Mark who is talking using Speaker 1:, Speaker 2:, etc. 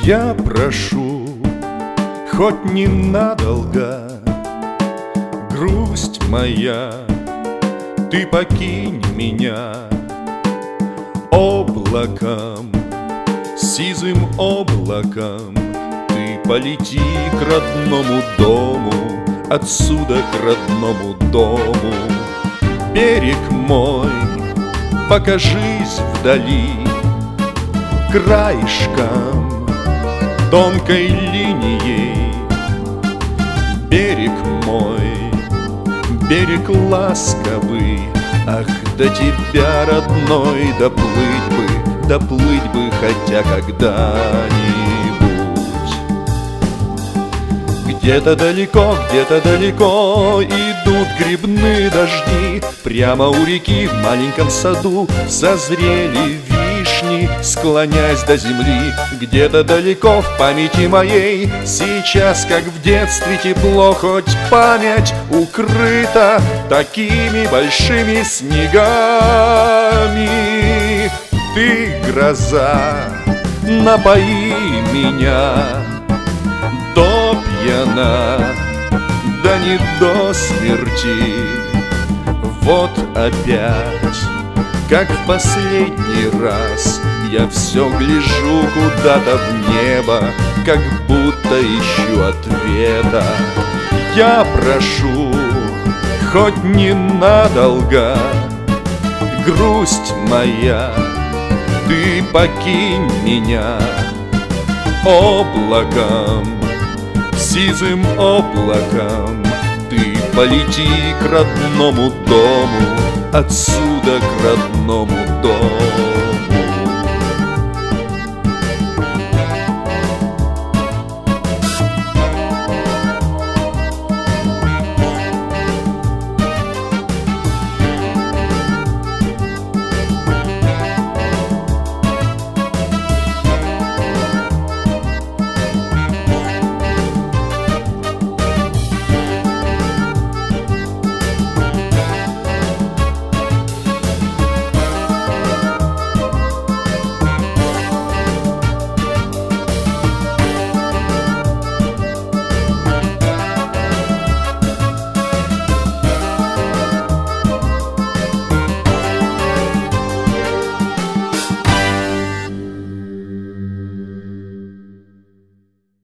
Speaker 1: Я прошу, хоть ненадолго, грусть моя, ты покинь меня. Облаком, сизым облаком ты полети к родному дому, отсюда к родному дому. Берег мой, покажись вдали, краешком, тонкой линией. Берег мой, берег ласковый, ах, до тебя, родной, доплыть бы хотя когда-нибудь. Где-то далеко идут грибные дожди, прямо у реки в маленьком саду созрели вишни, склонясь до земли. Где-то далеко в памяти моей сейчас, как в детстве, тепло, хоть память укрыта такими большими снегами. Ты, гроза, напои меня до пьяна, да не до смерти. Вот опять, как в последний раз, я все гляжу куда-то в небо, как будто ищу ответа. Я прошу, хоть ненадолго, грусть моя, ты покинь меня. Облаком, сизым облаком ты полети к родному дому, отсюда к родному дому.